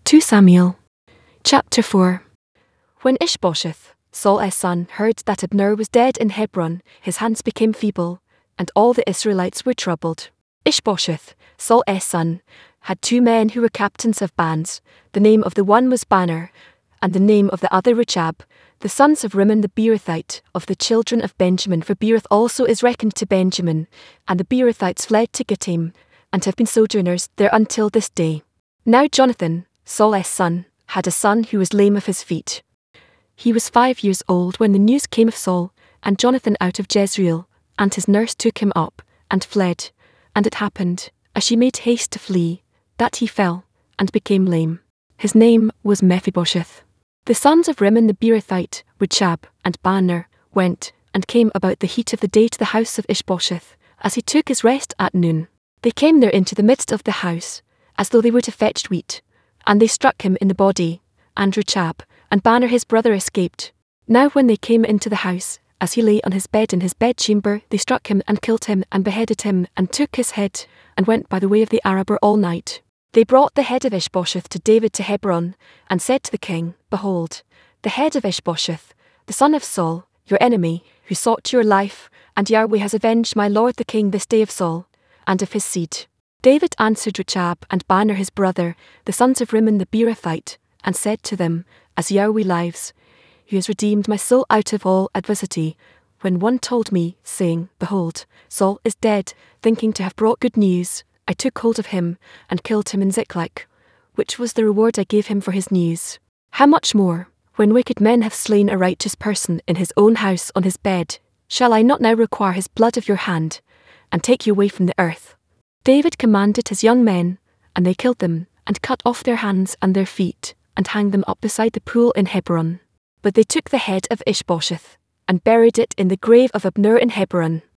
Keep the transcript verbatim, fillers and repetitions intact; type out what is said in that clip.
Second Samuel, chapter four. When Ishbosheth, Saul's son, heard that Abner was dead in Hebron, his hands became feeble, and all the Israelites were troubled. Ishbosheth, Saul's son, had two men who were captains of bands. The name of the one was Banner, and the name of the other Rechab, the sons of Rimmon the Beerothite, of the children of Benjamin, for Beeroth also is reckoned to Benjamin. And the Beerothites fled to Gittim, and have been sojourners there until this day. Now Jonathan, Saul's son, had a son who was lame of his feet. He was five years old when the news came of Saul and Jonathan out of Jezreel, and his nurse took him up, and fled. And it happened, as she made haste to flee, that he fell, and became lame. His name was Mephibosheth. The sons of Rimmon the Beerothite, Rechab, and Banner, went, and came about the heat of the day to the house of Ishbosheth, as he took his rest at noon. They came there into the midst of the house, as though they would have fetched wheat, and they struck him in the body, and Rechab, and Banner his brother escaped. Now when they came into the house, as he lay on his bed in his bedchamber, they struck him and killed him and beheaded him, and took his head, and went by the way of the Arabah all night. They brought the head of Ishbosheth to David to Hebron, and said to the king, Behold, the head of Ishbosheth, the son of Saul, your enemy, who sought your life, and Yahweh has avenged my lord the king this day of Saul, and of his seed. David answered Rechab and Banner his brother, the sons of Rimmon the Beerothite, and said to them, As Yahweh lives, who has redeemed my soul out of all adversity, when one told me, saying, Behold, Saul is dead, thinking to have brought good news, I took hold of him, and killed him in Ziklag, which was the reward I gave him for his news. How much more, when wicked men have slain a righteous person in his own house on his bed, shall I not now require his blood of your hand, and take you away from the earth? David commanded his young men, and they killed them, and cut off their hands and their feet, and hanged them up beside the pool in Hebron. But they took the head of Ishbosheth, and buried it in the grave of Abner in Hebron.